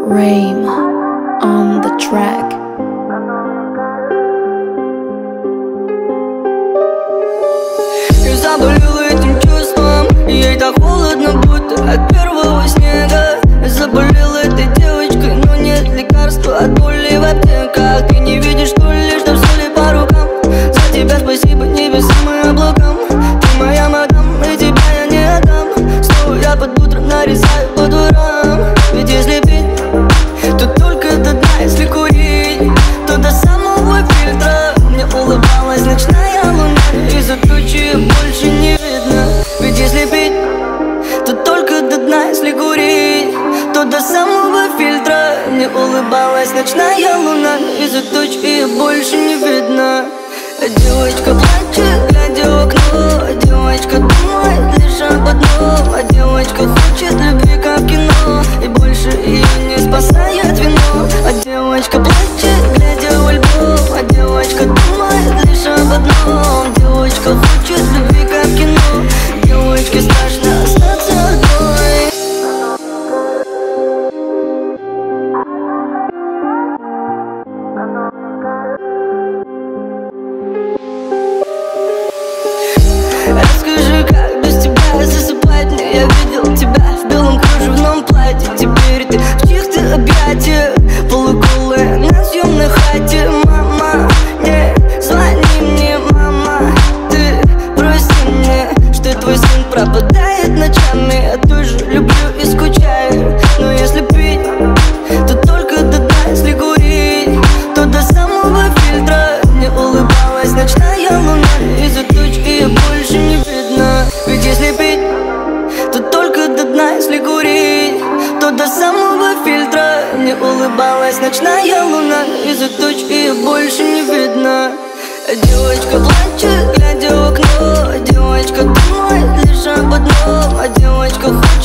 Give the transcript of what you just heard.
Rain on the track. Я заболел этим чувством, ей так холодно, будто от первого снега. Я заболел этой девочкой, но нет лекарства от боли в аптеках. Ты не видишь, что ли, что все ли по рукам? За тебя спасибо небесам и облакам. Ты моя мадам, и тебя я не отдам. Снова я под утро нарезаю по дурам. Ведь если пить, то только до дна, если курить, то до самого фильтра. Мне улыбалась ночная луна, из-за тучи больше не видно. Ведь если пить, то только до дна, если курить, то до самого фильтра. Мне улыбалась ночная луна, из-за тучи больше не видно. Девочка плачет, глядя в окно. Девочка думает лишь об одном. А девочка хочет любви, как в кино, и больше ее не спасает вино. А девочка плачет, глядя в альбом. А девочка думает лишь об одном. Девочка хочет любви, как в кино. Девочке страшно остаться одной. Расскажи, как без тебя засыпать мне. Я видел тебя в белом кружевном платье. Теперь ты в чьих-то объятиях, полуголая на съемной хате. Мама, не звони мне, мама. Ты прости мне, что твой сын пропадает ночами. Я тоже люблю и скучаю. Но если пить, то только до дна, если курить, то до самого фильтра. Мне улыбалась ночная луна, из-за туч ее больше не видно. Ведь если пить, то только до дна, если курить, то до самого фильтра. Мне улыбалась ночная луна, из-за туч ее больше не видно. Девочка плачет, глядя в окно. Девочка думает лишь об одном. А девочка